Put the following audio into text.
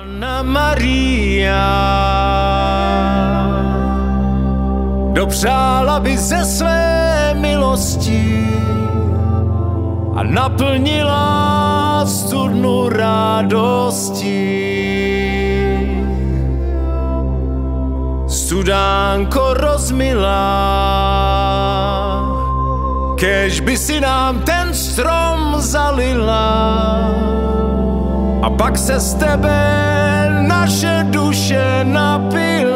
Panna Maria dopřála by ze své milosti a naplnila studnu radosti. Studánko rozmilá, kéž by si nám ten strom zalila a pak se z tebe naše duše napila.